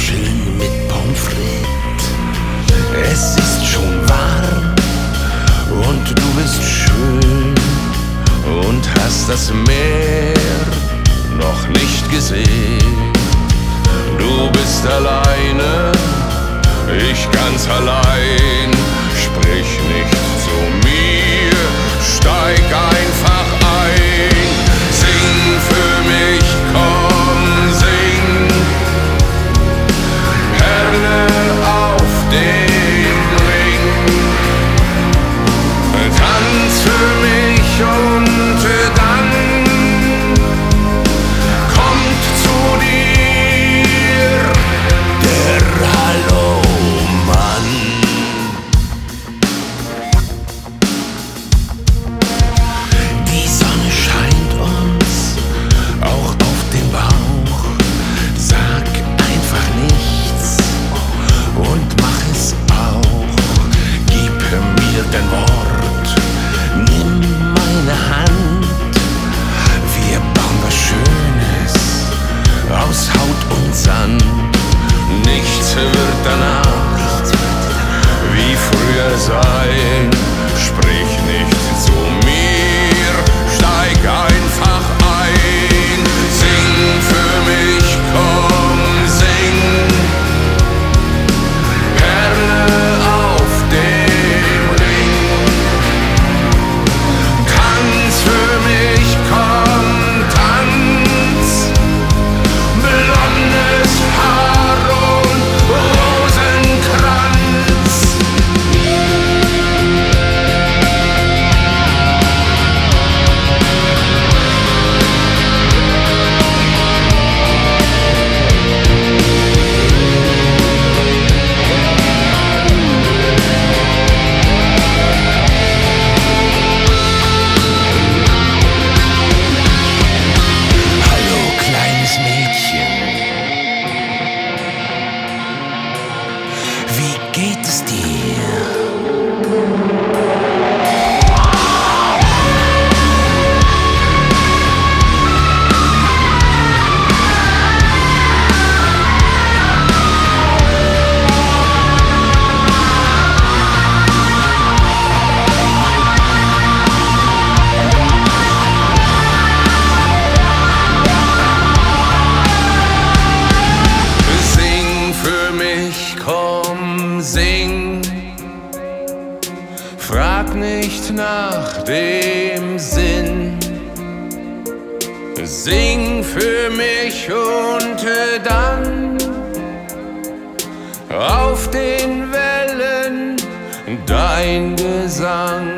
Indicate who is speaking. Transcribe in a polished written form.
Speaker 1: schön mit Pommes frites. Es ist schon warm und du bist schön und hast das Meer noch nicht gesehen. Du bist alleine, ich ganz allein. Sprich nicht zu mir, steig einfach ein. Sing für mich, komm, sing. Perle auf dem Ring. Tanz für mich und dann kommt zu dir der Hallo-Mann. Die Sonne scheint uns auch auf den Bauch. Sag einfach nichts und mach es auch. Gib mir dein Wort, nimm meine Hand. Wir bauen was Schönes aus Haut und Sand. Nichts wird danach wie früher sein. Sprich nicht zu mir, steig einfach ein. Sing für mich, komm, sing. Perle auf dem Ring. Tanz für mich, komm, tanz. Blondes Haar und Rosenkranz. Hallo, kleines Mädchen. Wie geht es dir? Sing für mich, komm, sing. Frag nicht nach dem Sinn. Sing für mich und dann auf den Wellen dein Gesang.